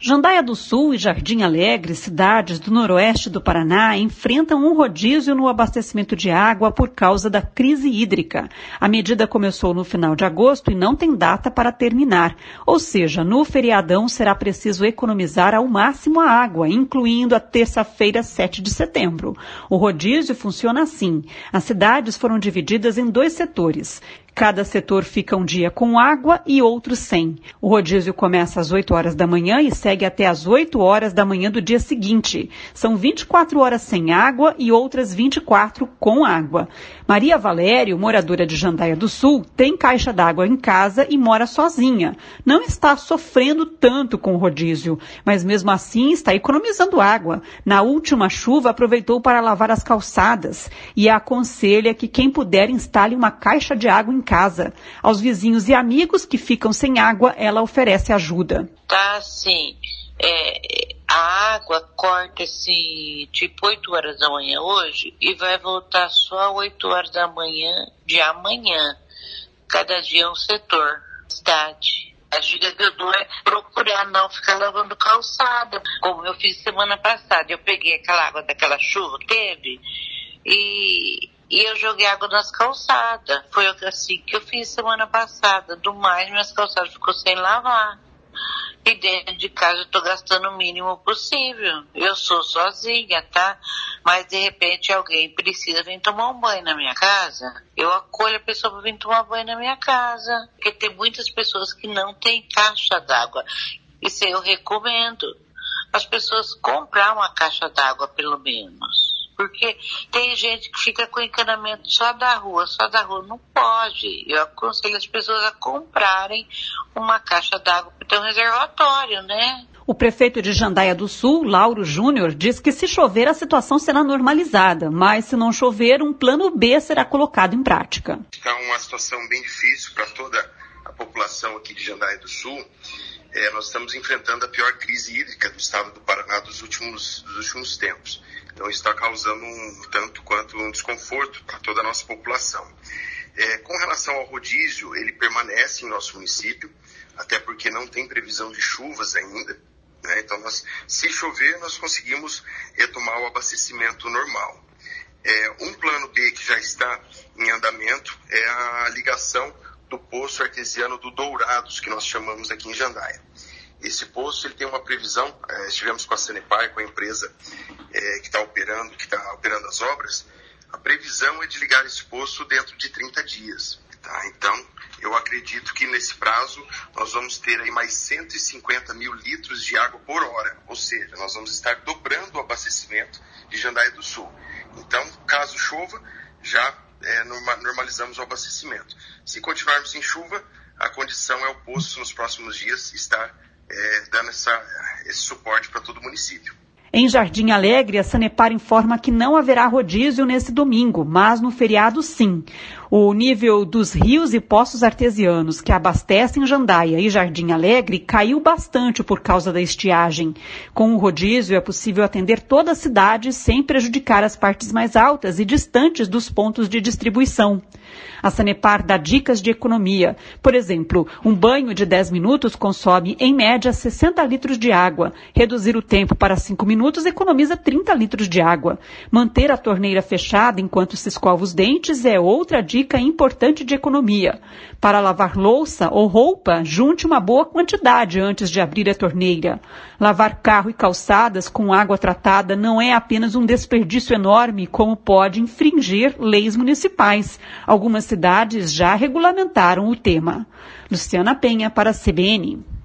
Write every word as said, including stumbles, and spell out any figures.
Jandaia do Sul e Jardim Alegre, cidades do noroeste do Paraná, enfrentam um rodízio no abastecimento de água por causa da crise hídrica. A medida começou no final de agosto e não tem data para terminar. Ou seja, no feriadão será preciso economizar ao máximo a água, incluindo a terça-feira, sete de setembro. O rodízio funciona assim. As cidades foram divididas em dois setores. Cada setor fica um dia com água e outro sem. O rodízio começa às oito horas da manhã e segue até às oito horas da manhã do dia seguinte. São vinte e quatro horas sem água e outras vinte e quatro com água. Maria Valério, moradora de Jandaia do Sul, tem caixa d'água em casa e mora sozinha. Não está sofrendo tanto com o rodízio, mas mesmo assim está economizando água. Na última chuva aproveitou para lavar as calçadas e aconselha que quem puder instale uma caixa de água em casa. Aos vizinhos e amigos que ficam sem água, ela oferece ajuda. Tá assim, é, a água corta assim, tipo oito horas da manhã hoje e vai voltar só oito horas da manhã de amanhã. Cada dia é um setor, cidade. A dica que eu dou é procurar não ficar lavando calçada, como eu fiz semana passada. Eu peguei aquela água daquela chuva que teve e... E eu joguei água nas calçadas. Foi assim que eu fiz semana passada. Do mais, minhas calçadas ficou sem lavar. E dentro de casa eu estou gastando o mínimo possível. Eu sou sozinha, tá? Mas de repente alguém precisa vir tomar um banho na minha casa. Eu acolho a pessoa para vir tomar banho na minha casa. Porque tem muitas pessoas que não têm caixa d'água. Isso eu recomendo. As pessoas comprar uma caixa d'água pelo menos. Porque tem gente que fica com encanamento só da rua, só da rua. Não pode. Eu aconselho as pessoas a comprarem uma caixa d'água para ter um reservatório, né? O prefeito de Jandaia do Sul, Lauro Júnior, diz que se chover a situação será normalizada, mas se não chover, um plano B será colocado em prática. Está uma situação bem difícil para toda a população aqui de Jandaia do Sul. É, nós estamos enfrentando a pior crise hídrica do estado do Paraná dos últimos, dos últimos tempos. Então, isso está causando um tanto quanto um desconforto para toda a nossa população. É, com relação ao rodízio, ele permanece em nosso município, até porque não tem previsão de chuvas ainda, né? Então, nós, se chover, nós conseguimos retomar o abastecimento normal. É, um plano B que já está em andamento é a ligação do poço artesiano do Dourados, que nós chamamos aqui em Jandaia. Esse poço ele tem uma previsão, é, estivemos com a Sanepar, com a empresa é, que está operando, que está operando as obras, a previsão é de ligar esse poço dentro de trinta dias. Tá? Então, eu acredito que nesse prazo nós vamos ter aí mais cento e cinquenta mil litros de água por hora, ou seja, nós vamos estar dobrando o abastecimento de Jandaia do Sul. Então, caso chova, já é, normalizamos o abastecimento. Se continuarmos em chuva, a condição é o poço nos próximos dias estar É, dando essa, esse suporte para todo o município. Em Jardim Alegre, a Sanepar informa que não haverá rodízio nesse domingo, mas no feriado sim. O nível dos rios e poços artesianos que abastecem Jandaia e Jardim Alegre caiu bastante por causa da estiagem. Com o rodízio é possível atender toda a cidade sem prejudicar as partes mais altas e distantes dos pontos de distribuição. A Sanepar dá dicas de economia. Por exemplo, um banho de dez minutos consome, em média, sessenta litros de água. Reduzir o tempo para cinco minutos economiza trinta litros de água. Manter a torneira fechada enquanto se escova os dentes é outra dica importante de economia. Para lavar louça ou roupa, junte uma boa quantidade antes de abrir a torneira. Lavar carro e calçadas com água tratada não é apenas um desperdício enorme, como pode infringir leis municipais. Algumas cidades já regulamentaram o tema. Luciana Penha para a C B N.